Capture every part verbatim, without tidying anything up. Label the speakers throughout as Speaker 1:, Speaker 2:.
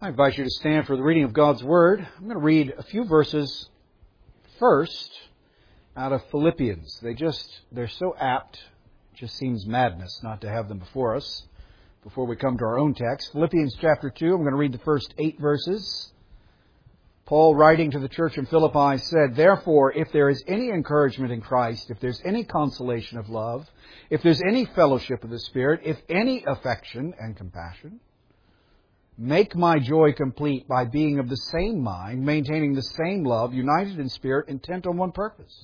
Speaker 1: I invite you to stand for the reading of God's Word. I'm going to read a few verses first out of Philippians. They just, they're so apt, it just seems madness not to have them before us before we come to our own text. Philippians chapter two, I'm going to read the first eight verses. Paul, writing to the church in Philippi, said, "Therefore, if there is any encouragement in Christ, if there's any consolation of love, if there's any fellowship of the Spirit, if any affection and compassion, make my joy complete by being of the same mind, maintaining the same love, united in spirit, intent on one purpose.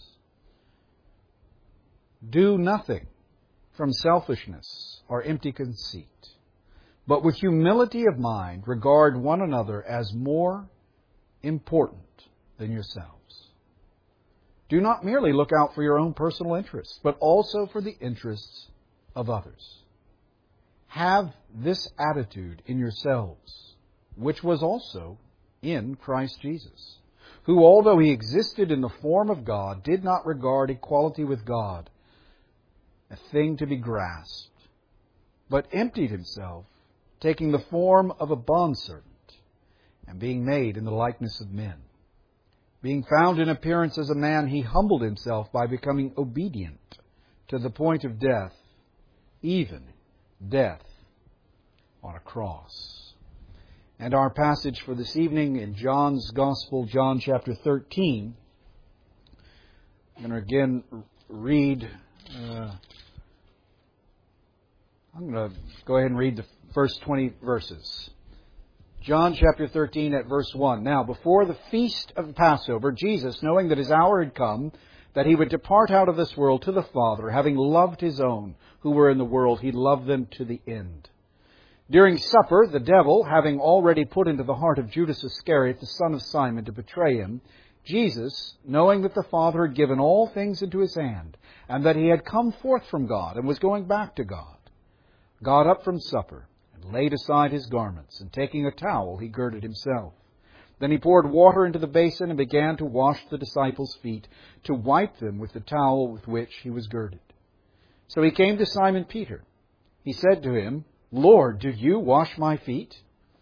Speaker 1: Do nothing from selfishness or empty conceit, but with humility of mind regard one another as more important than yourselves. Do not merely look out for your own personal interests, but also for the interests of others. Have this attitude in yourselves, which was also in Christ Jesus, who, although he existed in the form of God, did not regard equality with God a thing to be grasped, but emptied himself, taking the form of a bondservant, and being made in the likeness of men. Being found in appearance as a man, he humbled himself by becoming obedient to the point of death, even death on a cross." And our passage for this evening in John's Gospel, John chapter thirteen. I'm going to again read, uh, I'm going to go ahead and read the first twenty verses. John chapter thirteen at verse one. "Now, before the feast of Passover, Jesus, knowing that his hour had come, that he would depart out of this world to the Father, having loved his own who were in the world, he loved them to the end. During supper, the devil, having already put into the heart of Judas Iscariot, the son of Simon, to betray him, Jesus, knowing that the Father had given all things into his hand, and that he had come forth from God and was going back to God, got up from supper and laid aside his garments, and taking a towel, he girded himself. Then he poured water into the basin and began to wash the disciples' feet, to wipe them with the towel with which he was girded. So he came to Simon Peter. He said to him, 'Lord, do you wash my feet?'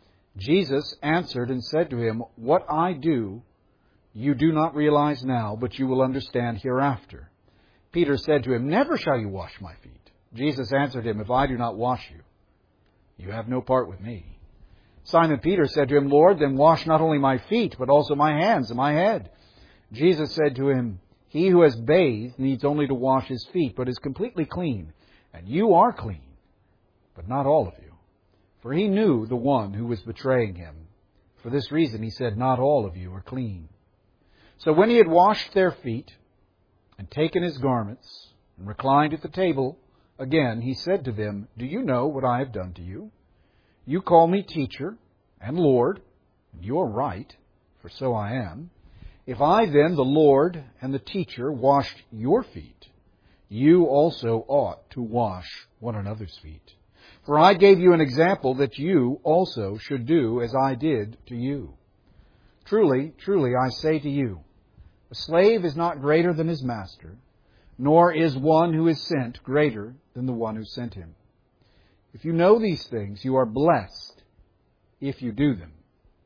Speaker 1: Jesus answered and said to him, 'What I do, you do not realize now, but you will understand hereafter.' Peter said to him, 'Never shall you wash my feet.' Jesus answered him, 'If I do not wash you, you have no part with me.' Simon Peter said to him, 'Lord, then wash not only my feet, but also my hands and my head.' Jesus said to him, 'He who has bathed needs only to wash his feet, but is completely clean. And you are clean, but not all of you.' For he knew the one who was betraying him. For this reason he said, 'Not all of you are clean.' So when he had washed their feet and taken his garments and reclined at the table again, he said to them, 'Do you know what I have done to you? You call me teacher and Lord, and you are right, for so I am. If I then, the Lord and the teacher, washed your feet, you also ought to wash one another's feet. For I gave you an example that you also should do as I did to you. Truly, truly, I say to you, a slave is not greater than his master, nor is one who is sent greater than the one who sent him. If you know these things, you are blessed if you do them.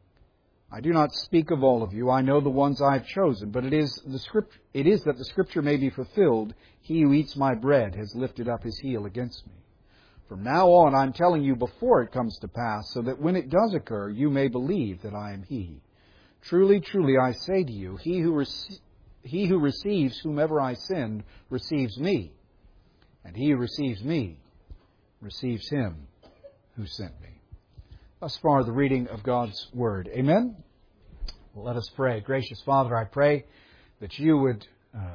Speaker 1: I do not speak of all of you. I know the ones I have chosen, but it is the script, it is that the Scripture may be fulfilled. He who eats my bread has lifted up his heel against me. From now on, I'm telling you before it comes to pass, so that when it does occur, you may believe that I am he. Truly, truly, I say to you, he who, rec- he who receives whomever I send receives me, and he who receives me receives him who sent me.'" Thus far, the reading of God's Word. Amen? Well, let us pray. Gracious Father, I pray that you would uh,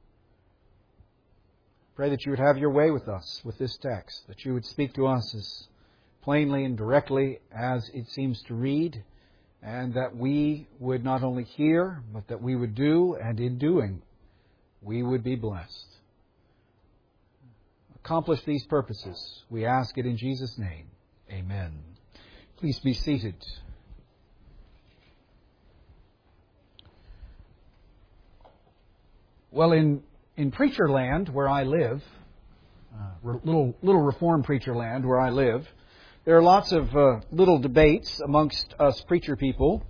Speaker 1: pray that you would have your way with us with this text, that you would speak to us as plainly and directly as it seems to read, and that we would not only hear, but that we would do, and in doing, we would be blessed. Accomplish these purposes. We ask it in Jesus' name. Amen. Please be seated. Well, in, in preacher land where I live, uh, little little Reformed preacher land where I live, There are lots of uh, little debates amongst us preacher people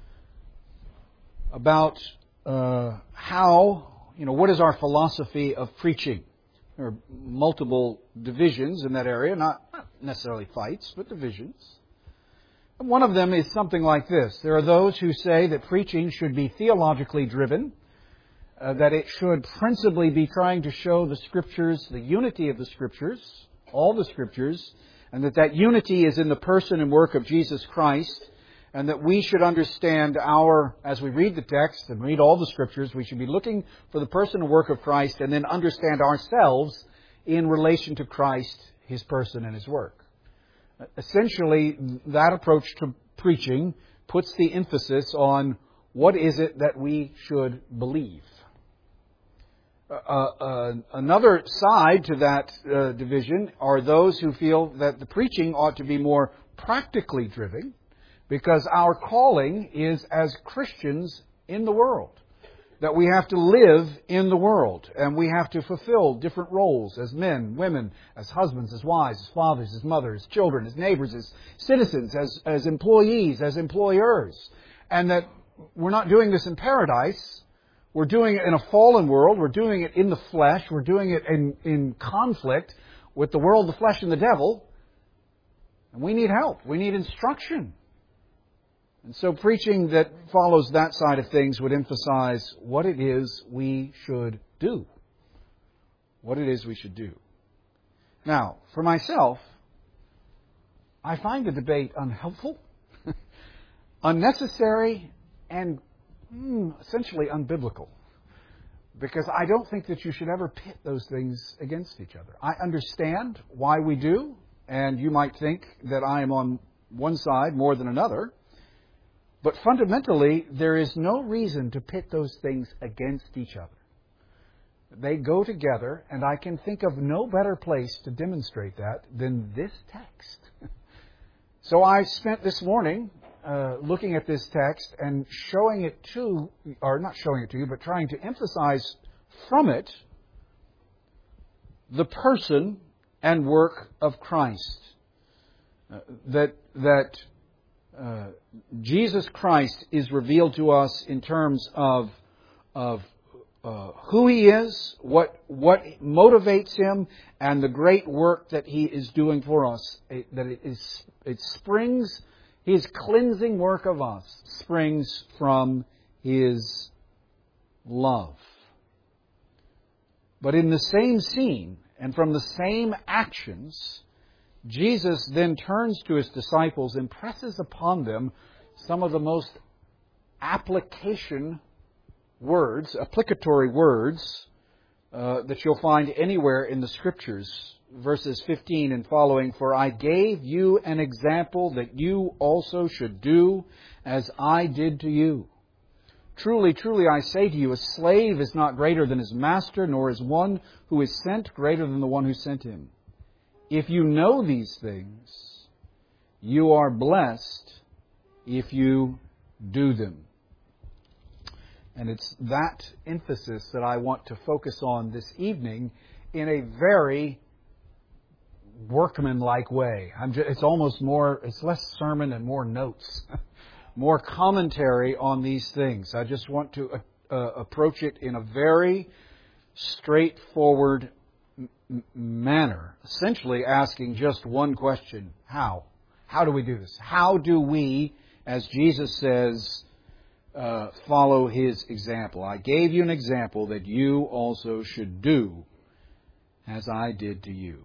Speaker 1: about uh, how, you know, what is our philosophy of preaching. There are multiple divisions in that area, not, not necessarily fights, but divisions. And one of them is something like this. There are those who say that preaching should be theologically driven, uh, that it should principally be trying to show the Scriptures, the unity of the Scriptures, all the Scriptures, and that that unity is in the person and work of Jesus Christ, and that we should understand our, as we read the text and read all the Scriptures, we should be looking for the person and work of Christ and then understand ourselves in relation to Christ, His person and His work. Essentially, that approach to preaching puts the emphasis on what is it that we should believe. Uh, uh, another side to that uh, division are those who feel that the preaching ought to be more practically driven, because our calling is as Christians in the world, that we have to live in the world, and we have to fulfill different roles as men, women, as husbands, as wives, as fathers, as mothers, as children, as neighbors, as citizens, as, as employees, as employers, and that we're not doing this in paradise. We're doing it in a fallen world. We're doing it in the flesh. We're doing it in, in conflict with the world, the flesh, and the devil. And we need help. We need instruction. And so preaching that follows that side of things would emphasize what it is we should do. What it is we should do. Now, for myself, I find the debate unhelpful, unnecessary, and mm, essentially unbiblical. Because I don't think that you should ever pit those things against each other. I understand why we do, and you might think that I am on one side more than another. But fundamentally, there is no reason to pit those things against each other. They go together, and I can think of no better place to demonstrate that than this text. So I spent this morning uh, looking at this text and showing it to, or not showing it to you, but trying to emphasize from it the person and work of Christ. Uh, that that uh, Jesus Christ is revealed to us in terms of of uh, who He is, what what motivates Him, and the great work that He is doing for us. It, that it is it springs, His cleansing work of us springs from His love. But in the same scene and from the same actions, Jesus then turns to His disciples and presses upon them some of the most application words, applicatory words, uh, that you'll find anywhere in the Scriptures. Verses fifteen and following, "For I gave you an example that you also should do as I did to you. Truly, truly, I say to you, a slave is not greater than his master, nor is one who is sent greater than the one who sent him. If you know these things, you are blessed if you do them." And it's that emphasis that I want to focus on this evening in a very workmanlike way. I'm just, it's almost more, it's less sermon and more notes, more commentary on these things. I just want to uh, approach it in a very straightforward m- manner, essentially asking just one question: how? How do we do this? How do we, as Jesus says, uh, follow His example? I gave you an example that you also should do as I did to you.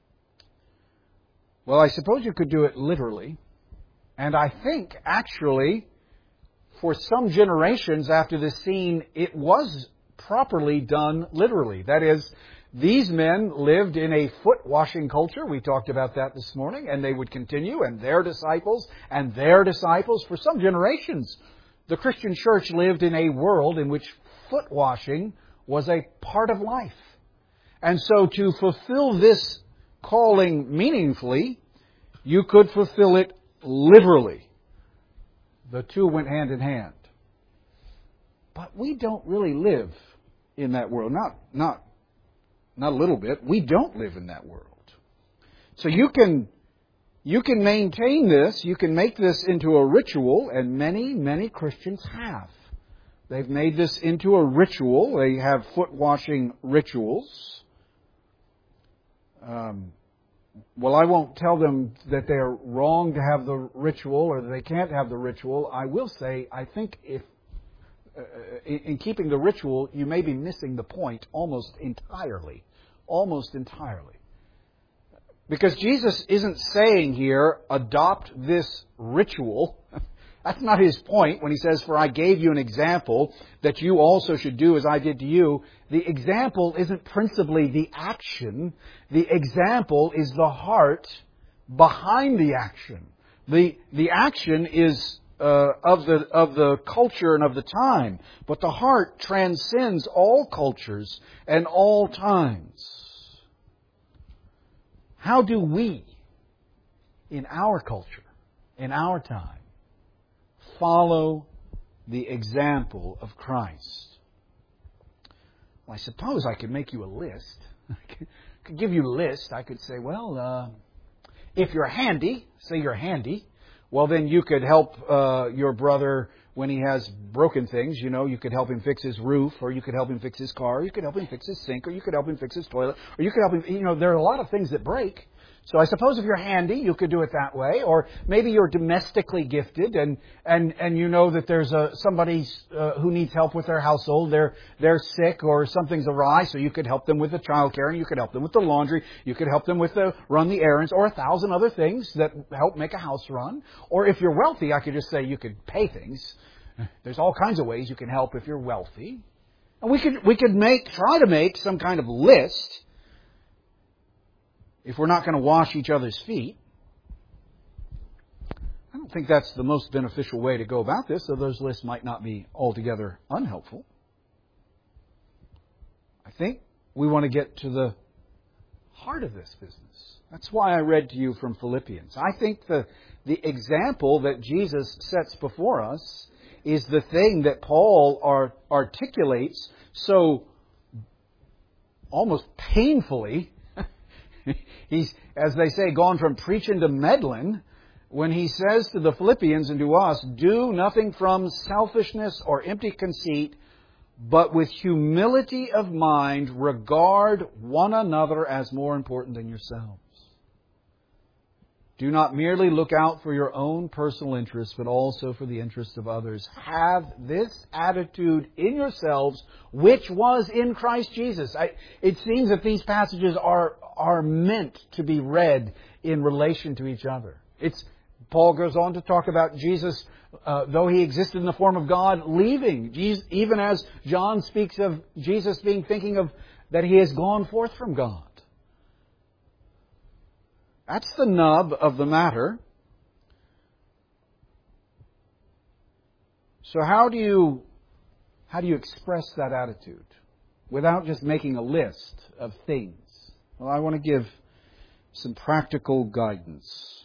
Speaker 1: Well, I suppose you could do it literally. And I think, actually, for some generations after this scene, it was properly done literally. That is, these men lived in a foot-washing culture. We talked about that this morning. And they would continue, and their disciples, and their disciples. For some generations, the Christian church lived in a world in which foot-washing was a part of life. And so to fulfill this calling meaningfully, you could fulfill it literally. The two went hand in hand. But we don't really live in that world. Not, not, not a little bit. We don't live in that world. So you can, You can maintain this, you can make this into a ritual, and many, many Christians have. They've made this into a ritual. They have foot washing rituals. Um, well, I won't tell them that they're wrong to have the ritual or that they can't have the ritual. I will say, I think if uh, in, in keeping the ritual, you may be missing the point almost entirely. Almost entirely. Because Jesus isn't saying here, adopt this ritual. That's not His point when He says, for I gave you an example that you also should do as I did to you. The example isn't principally the action. The example is the heart behind the action. The, the action is uh, of the, of the culture and of the time. But the heart transcends all cultures and all times. How do we, in our culture, in our time, follow the example of Christ? Well, I suppose I could make you a list. I could give you a list. I could say, well, uh, if you're handy, say you're handy, well, then you could help uh, your brother when he has broken things. You know, you could help him fix his roof, or you could help him fix his car, or you could help him fix his sink, or you could help him fix his toilet, or you could help him, you know, there are a lot of things that break. So I suppose if you're handy, you could do it that way. Or maybe you're domestically gifted and, and, and you know that there's a, somebody uh, who needs help with their household. They're, they're sick or something's awry, so you could help them with the child care, and you could help them with the laundry. You could help them with the run the errands, or a thousand other things that help make a house run. Or if you're wealthy, I could just say you could pay things. There's all kinds of ways you can help if you're wealthy. And we could, we could make, try to make some kind of list. If we're not going to wash each other's feet. I don't think that's the most beneficial way to go about this, so those lists might not be altogether unhelpful. I think we want to get to the heart of this business. That's why I read to you from Philippians. I think the, the example that Jesus sets before us is the thing that Paul are, articulates so almost painfully. He's, as they say, gone from preaching to meddling when he says to the Philippians and to us, do nothing from selfishness or empty conceit, but with humility of mind regard one another as more important than yourselves. Do not merely look out for your own personal interests, but also for the interests of others. Have this attitude in yourselves, which was in Christ Jesus. I, it seems that these passages are, are meant to be read in relation to each other. It's, Paul goes on to talk about Jesus, uh, though He existed in the form of God, leaving. Jesus, even as John speaks of Jesus being thinking of that He has gone forth from God. That's the nub of the matter. So how do you how do you express that attitude without just making a list of things? Well, I want to give some practical guidance.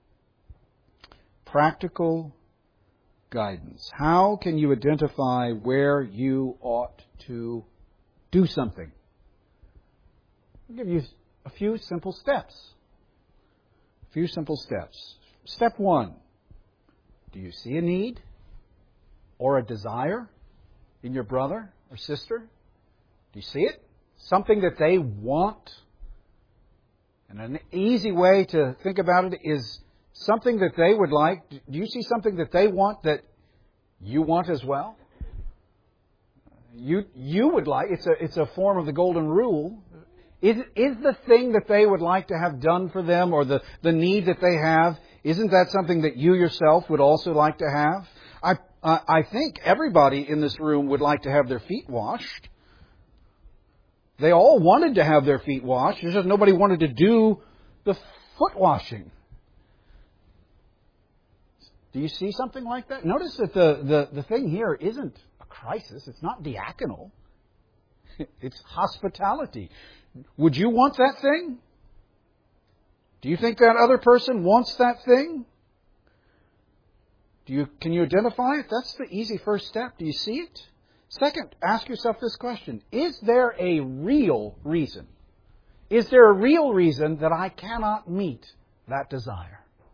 Speaker 1: Practical guidance. How can you identify where you ought to do something? I'll give you a few simple steps. Few simple steps. Step one. Do you see a need or a desire in your brother or sister? Do you see it? Something that they want? And an easy way to think about it is something that they would like. Do you see something that they want that you want as well? You you would like. It's a it's a form of the golden rule. Is, is the thing that they would like to have done for them, or the, the need that they have, isn't that something that you yourself would also like to have? I, I, I think everybody in this room would like to have their feet washed. They all wanted to have their feet washed. It's just nobody wanted to do the foot washing. Do you see something like that? Notice that the, the, the thing here isn't a crisis. It's not diaconal. It's hospitality. Would you want that thing? Do you think that other person wants that thing? Do you, can you identify it? That's the easy first step. Do you see it? Second, ask yourself this question. Is there a real reason? Is there a real reason that I cannot meet that desire?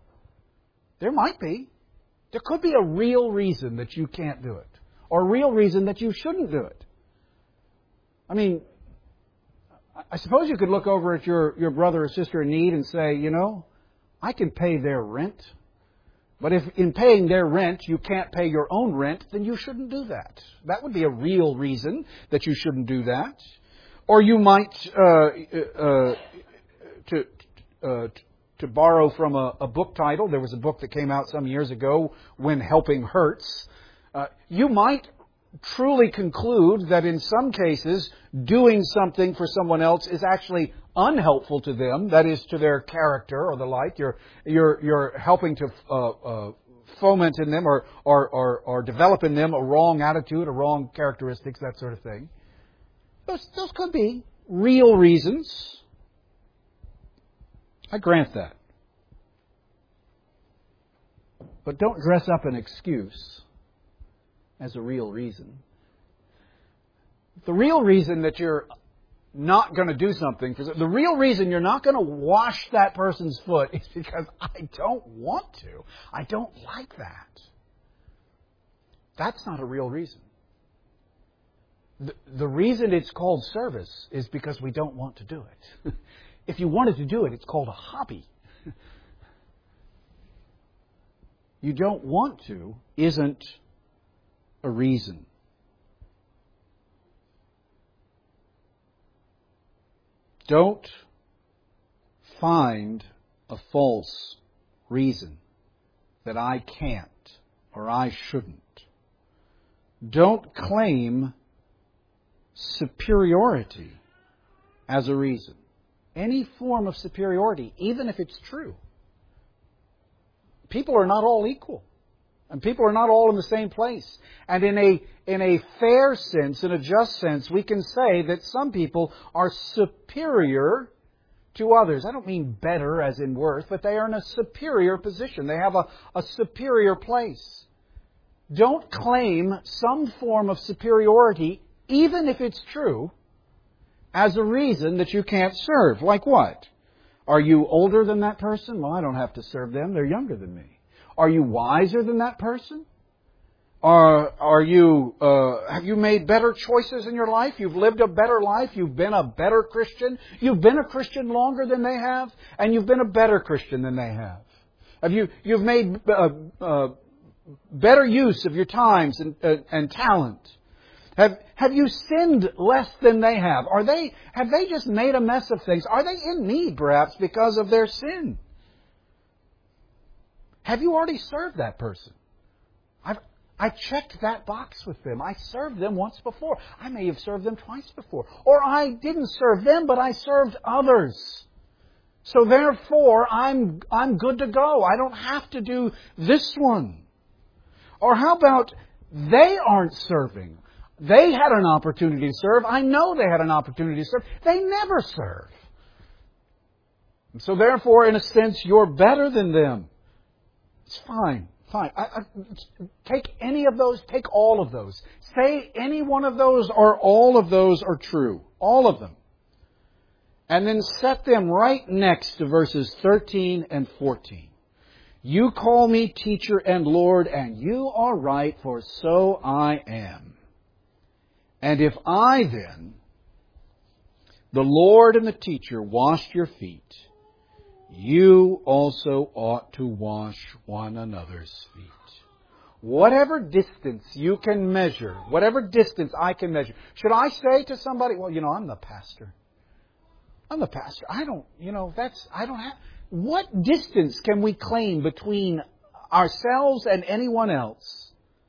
Speaker 1: There might be. There could be a real reason that you can't do it, or a real reason that you shouldn't do it. I mean, I suppose you could look over at your, your brother or sister in need and say, you know, I can pay their rent. But if in paying their rent you can't pay your own rent, then you shouldn't do that. That would be a real reason that you shouldn't do that. Or you might, uh, uh, to uh, to borrow from a, a book title, there was a book that came out some years ago, When Helping Hurts. Uh, you might truly conclude that in some cases doing something for someone else is actually unhelpful to them, that is, to their character or the like. You're you're you're helping to uh, uh, foment in them or, or or or develop in them a wrong attitude, a wrong characteristics, that sort of thing. Those those could be real reasons. I grant that. But don't dress up an excuse as a real reason. The real reason that you're not going to do something, for the real reason you're not going to wash that person's foot is because I don't want to. I don't like that. That's not a real reason. The, the reason it's called service is because we don't want to do it. If you wanted to do it, it's called a hobby. You don't want to isn't a reason. Don't find a false reason that I can't or I shouldn't. Don't claim superiority as a reason. Any form of superiority, even if it's true. People are not all equal. And people are not all in the same place. And in a in a fair sense, in a just sense, we can say that some people are superior to others. I don't mean better as in worth, but they are in a superior position. They have a, a superior place. Don't claim some form of superiority, even if it's true, as a reason that you can't serve. Like what? Are you older than that person? Well, I don't have to serve them. They're younger than me. Are you wiser than that person? Are, are you, uh, have you made better choices in your life? You've lived a better life? You've been a better Christian? You've been a Christian longer than they have? And you've been a better Christian than they have? Have you, you've made uh, uh, better use of your times and, uh, and talent? Have, have you sinned less than they have? Are they, have they just made a mess of things? Are they in need, perhaps, because of their sin? Have you already served that person? I've, I checked that box with them. I served them once before. I may have served them twice before. Or I didn't serve them, but I served others. So therefore, I'm, I'm good to go. I don't have to do this one. Or how about they aren't serving? They had an opportunity to serve. I know they had an opportunity to serve. They never serve. And so therefore, in a sense, you're better than them. It's fine. Fine. I, I, take any of those. Take all of those. Say any one of those or all of those are true. All of them. And then set them right next to verses thirteen and fourteen. You call me teacher and Lord, and you are right, for so I am. And if I then, the Lord and the teacher, washed your feet, you also ought to wash one another's feet. Whatever distance you can measure, whatever distance I can measure. Should I say to somebody, well, you know, I'm the pastor. I'm the pastor. I don't, you know, that's, I don't have. What distance can we claim between ourselves and anyone else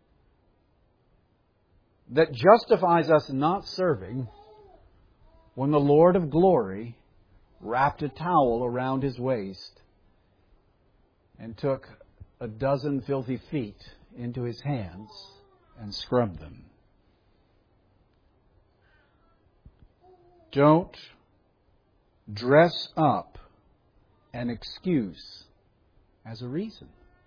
Speaker 1: that justifies us not serving when the Lord of glory wrapped a towel around His waist and took a dozen filthy feet into His hands and scrubbed them? Don't dress up an excuse as a reason.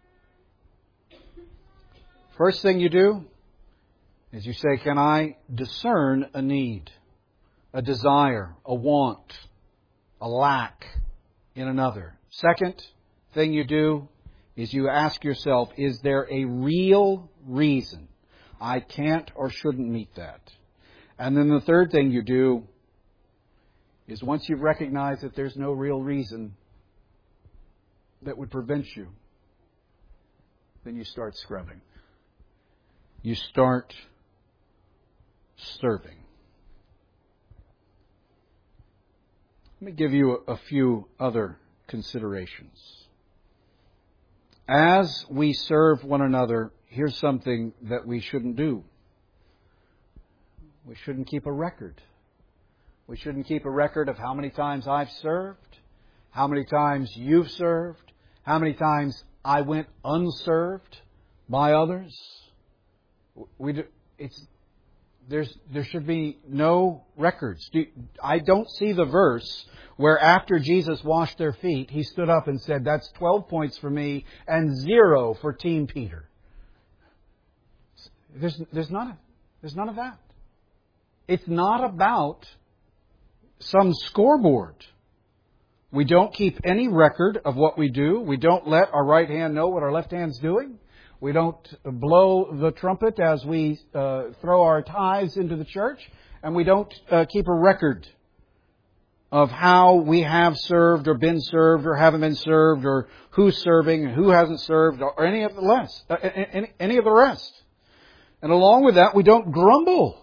Speaker 1: First thing you do is you say, can I discern a need, a desire, a want, a lack in another? Second thing you do, is you ask yourself, is there a real reason I can't or shouldn't meet that? And then the third thing you do is once you've recognized that there's no real reason that would prevent you, then you start scrubbing. You start serving. Let me give you a few other considerations. As we serve one another, here's something that we shouldn't do. We shouldn't keep a record. We shouldn't keep a record of how many times I've served, how many times you've served, how many times I went unserved by others. We do, it's there's there should be no records. I don't see the verse where after Jesus washed their feet, He stood up and said, "That's twelve points for me and zero for Team Peter." There's there's none of there's none of that. It's not about some scoreboard. We don't keep any record of what we do. We don't let our right hand know what our left hand's doing. We don't blow the trumpet as we uh, throw our tithes into the church. And we don't uh, keep a record of how we have served or been served or haven't been served or who's serving and who hasn't served or any of the less, uh, any, any of the rest. And along with that, we don't grumble.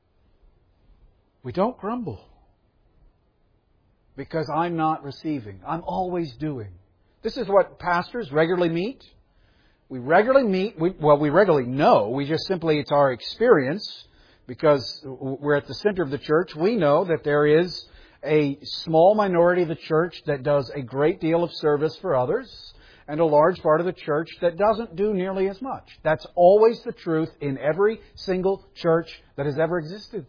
Speaker 1: We don't grumble. Because I'm not receiving. I'm always doing. This is what pastors regularly meet. We regularly meet, we, well, we regularly know. We just simply, it's our experience. Because we're at the center of the church. We know that there is a small minority of the church that does a great deal of service for others. And a large part of the church that doesn't do nearly as much. That's always the truth in every single church that has ever existed.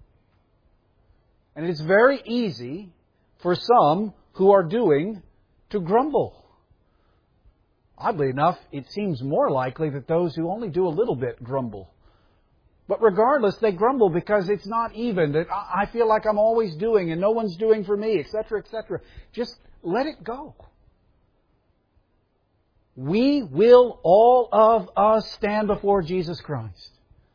Speaker 1: And it's very easy for some who are doing to grumble. Oddly enough, it seems more likely that those who only do a little bit grumble. But regardless, they grumble because it's not even, that I feel like I'm always doing and no one's doing for me, et cetera, et cetera. Just let it go. We will, all of us, stand before Jesus Christ.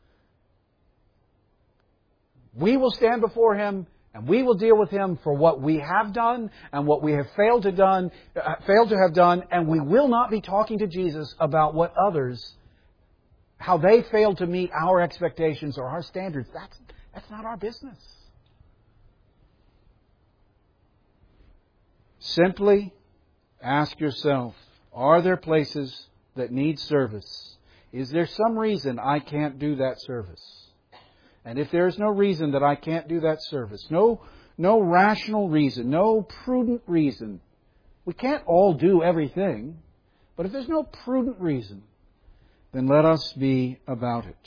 Speaker 1: We will stand before Him. And we will deal with Him for what we have done and what we have failed to done, uh, failed to have done, and we will not be talking to Jesus about what others, how they failed to meet our expectations or our standards. That's that's not our business. Simply ask yourself, are there places that need service? Is there some reason I can't do that service? And if there is no reason that I can't do that service, no, no rational reason, no prudent reason, we can't all do everything, but if there's no prudent reason, then let us be about it.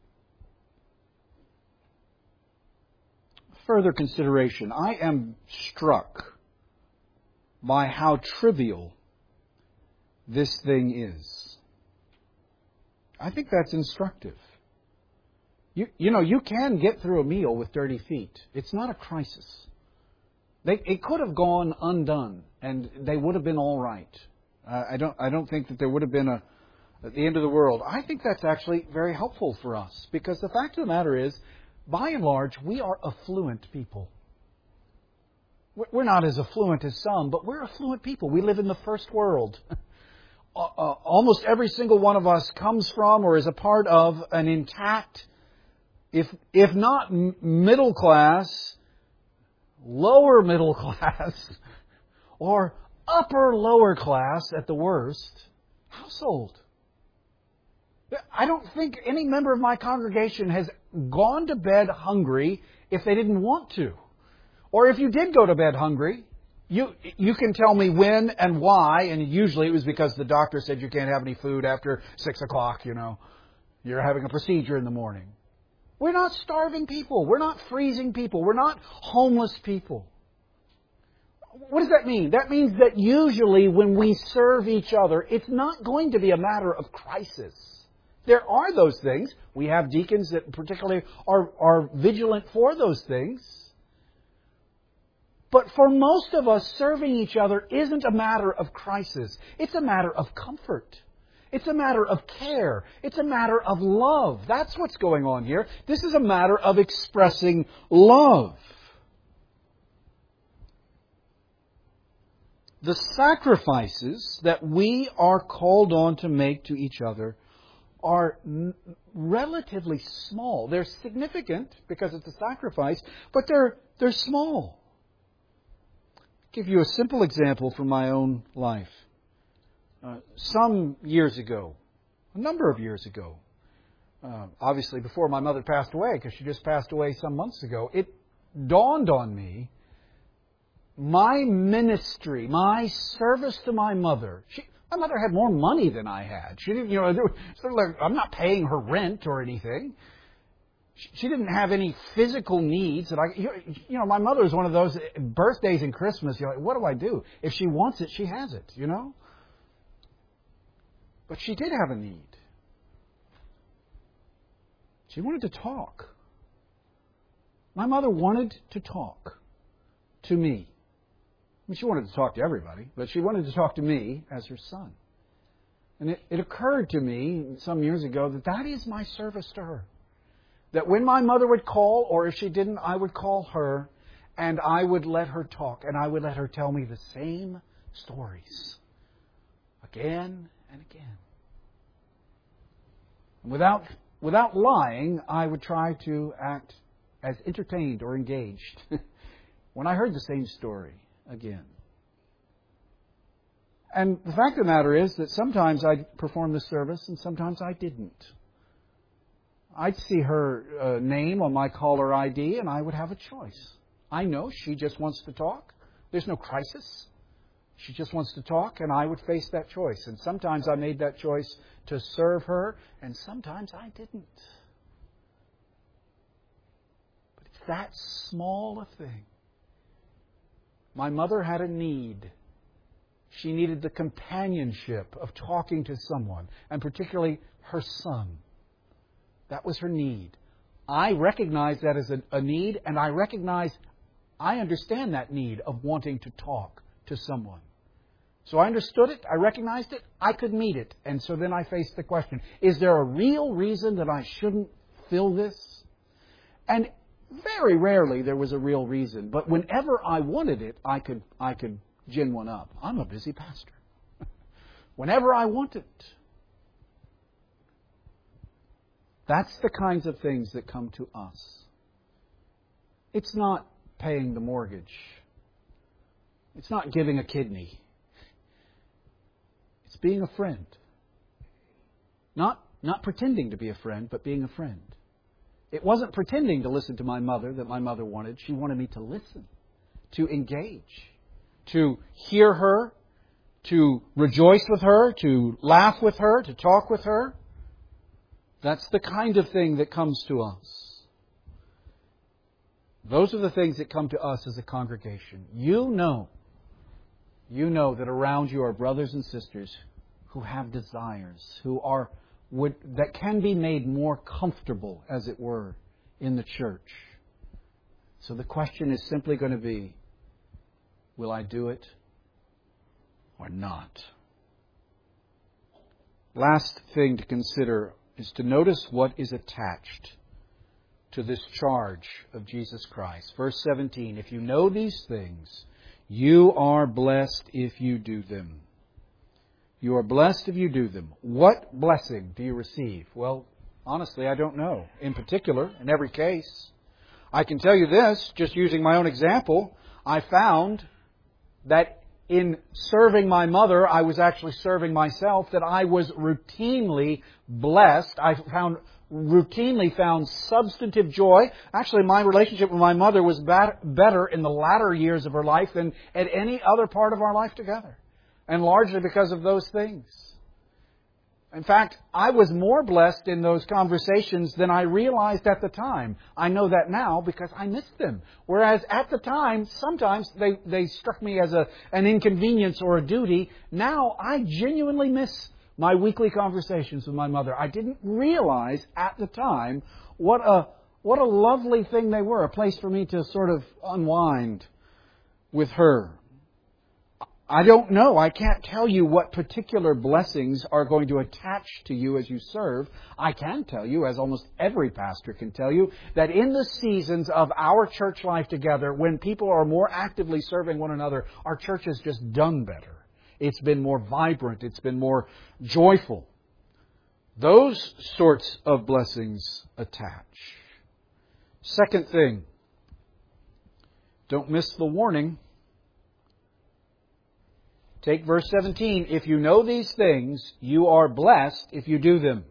Speaker 1: Further consideration, I am struck by how trivial this thing is. I think that's instructive. You, you know, you can get through a meal with dirty feet. It's not a crisis. They, it could have gone undone, and they would have been all right. Uh, I don't. I don't think that there would have been a at the end of the world. I think that's actually very helpful for us because the fact of the matter is, by and large, we are affluent people. We're not as affluent as some, but we're affluent people. We live in the first world. uh, almost every single one of us comes from or is a part of an intact, If if not middle class, lower middle class, or upper lower class at the worst, household. I don't think any member of my congregation has gone to bed hungry if they didn't want to. Or if you did go to bed hungry, you you can tell me when and why, and usually it was because the doctor said you can't have any food after six o'clock, you know. You're having a procedure in the morning. We're not starving people. We're not freezing people. We're not homeless people. What does that mean? That means that usually when we serve each other, it's not going to be a matter of crisis. There are those things. We have deacons that particularly are, are vigilant for those things. But for most of us, serving each other isn't a matter of crisis. It's a matter of comfort. It's a matter of care. It's a matter of love. That's what's going on here. This is a matter of expressing love. The sacrifices that we are called on to make to each other are n- relatively small. They're significant because it's a sacrifice, but they're they're small. I'll give you a simple example from my own life. Uh, some years ago, a number of years ago, uh, obviously before my mother passed away, because she just passed away some months ago, it dawned on me my ministry, my service to my mother. She, my mother had more money than I had. She didn't, you know, sort of like, I'm not paying her rent or anything. She, she didn't have any physical needs that I, you know, my mother is one of those birthdays and Christmas. You're like, what do I do? If she wants it, she has it, you know? But she did have a need. She wanted to talk. My mother wanted to talk to me. I mean, she wanted to talk to everybody, but she wanted to talk to me as her son. And it, it occurred to me some years ago that that is my service to her. That when my mother would call, or if she didn't, I would call her, and I would let her talk, and I would let her tell me the same stories again and again. Without, without lying, I would try to act as entertained or engaged when I heard the same story again. And the fact of the matter is that sometimes I'd perform the service and sometimes I didn't. I'd see her uh, name on my caller I D and I would have a choice. I know she just wants to talk. There's no crisis. She just wants to talk, and I would face that choice. And sometimes I made that choice to serve her, and sometimes I didn't. But it's that small a thing. My mother had a need. She needed the companionship of talking to someone, and particularly her son. That was her need. I recognize that as a, a need, and I recognize, I understand that need of wanting to talk to someone. So I understood it, I recognized it, I could meet it. And so then I faced the question, is there a real reason that I shouldn't fill this? And very rarely there was a real reason. But whenever I wanted it, I could I could gin one up. I'm a busy pastor. Whenever I want it. That's the kinds of things that come to us. It's not paying the mortgage. It's not giving a kidney. It's being a friend. Not, not pretending to be a friend, but being a friend. It wasn't pretending to listen to my mother that my mother wanted. She wanted me to listen, to engage, to hear her, to rejoice with her, to laugh with her, to talk with her. That's the kind of thing that comes to us. Those are the things that come to us as a congregation. You know, you know that around you are brothers and sisters who have desires, who are would that can be made more comfortable, as it were, in the church. So the question is simply going to be, will I do it or not? Last thing to consider is to notice what is attached to this charge of Jesus Christ. Verse seventeen, if you know these things, you are blessed if you do them. You are blessed if you do them. What blessing do you receive? Well, honestly, I don't know. In particular, in every case. I can tell you this, just using my own example, I found that in serving my mother, I was actually serving myself, that I was routinely blessed. I found routinely found substantive joy. Actually, my relationship with my mother was better in the latter years of her life than at any other part of our life together. And largely because of those things. In fact, I was more blessed in those conversations than I realized at the time. I know that now because I missed them. Whereas at the time, sometimes they, they struck me as a, an inconvenience or a duty. Now I genuinely miss my weekly conversations with my mother. I didn't realize at the time what a what a lovely thing they were, a place for me to sort of unwind with her. I don't know. I can't tell you what particular blessings are going to attach to you as you serve. I can tell you, as almost every pastor can tell you, that in the seasons of our church life together, when people are more actively serving one another, our church has just done better. It's been more vibrant. It's been more joyful. Those sorts of blessings attach. Second thing, don't miss the warning. Take verse seventeen. If you know these things, you are blessed if you do them.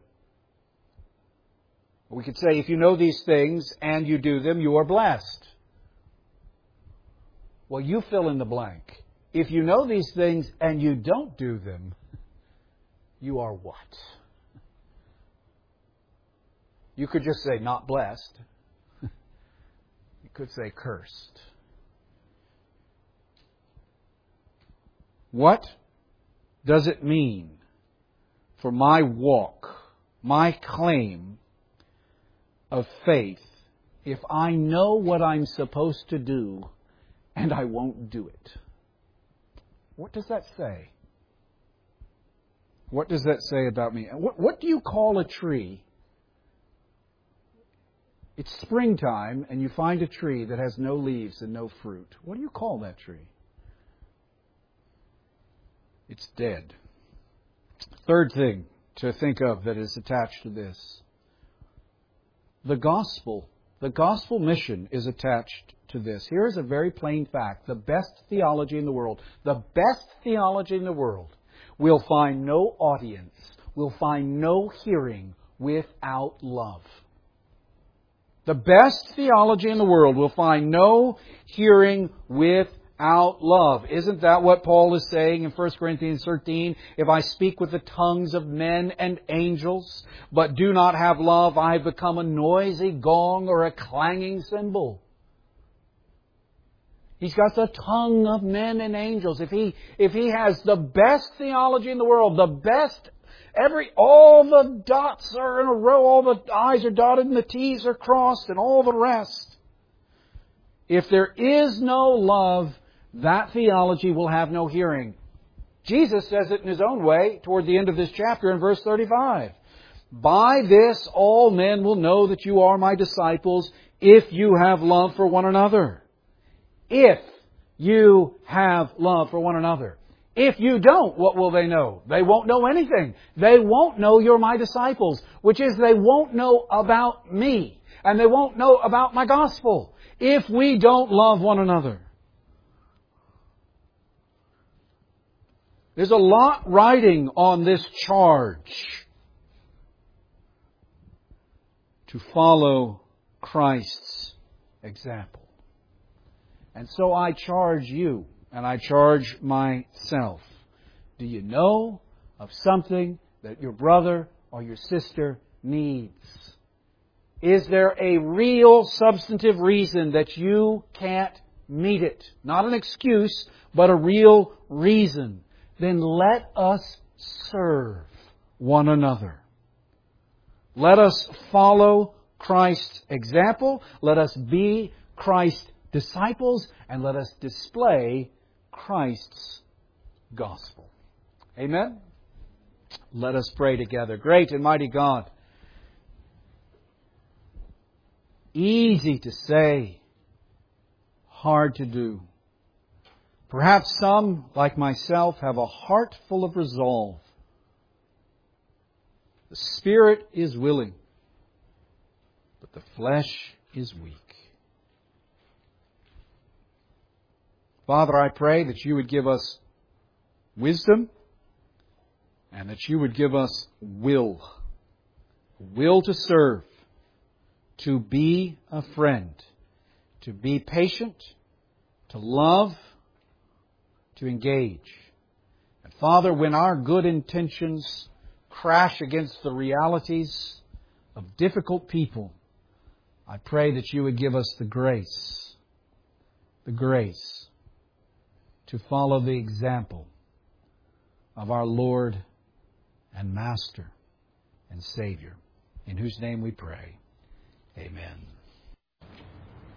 Speaker 1: We could say, if you know these things and you do them, you are blessed. Well, you fill in the blank. If you know these things and you don't do them, you are what? You could just say, not blessed. You could say, cursed. What does it mean for my walk, my claim of faith, if I know what I'm supposed to do and I won't do it? What does that say? What does that say about me? What, what do you call a tree? It's springtime and you find a tree that has no leaves and no fruit. What do you call that tree? It's dead. Third thing to think of that is attached to this. The gospel. The gospel mission is attached to this. Here is a very plain fact. The best theology in the world, the best theology in the world will find no audience, will find no hearing without love. The best theology in the world will find no hearing without Out love. Isn't that what Paul is saying in First Corinthians thirteen? If I speak with the tongues of men and angels, but do not have love, I have become a noisy gong or a clanging cymbal. He's got the tongue of men and angels. If he, if he has the best theology in the world, the best, every, all the dots are in a row, all the I's are dotted and the T's are crossed and all the rest. If there is no love, that theology will have no hearing. Jesus says it in His own way toward the end of this chapter in verse thirty-five. By this all men will know that you are my disciples if you have love for one another. If you have love for one another. If you don't, what will they know? They won't know anything. They won't know you're my disciples, which is they won't know about me. And they won't know about my gospel if we don't love one another. There's a lot riding on this charge to follow Christ's example. And so I charge you, and I charge myself. Do you know of something that your brother or your sister needs? Is there a real substantive reason that you can't meet it? Not an excuse, but a real reason. Then let us serve one another. Let us follow Christ's example. Let us be Christ's disciples. And let us display Christ's gospel. Amen? Let us pray together. Great and mighty God, easy to say, hard to do. Perhaps some, like myself, have a heart full of resolve. The spirit is willing, but the flesh is weak. Father, I pray that you would give us wisdom and that you would give us will. Will to serve, to be a friend, to be patient, to love, to engage. And Father, when our good intentions crash against the realities of difficult people, I pray that you would give us the grace, the grace to follow the example of our Lord and Master and Savior, in whose name we pray. Amen.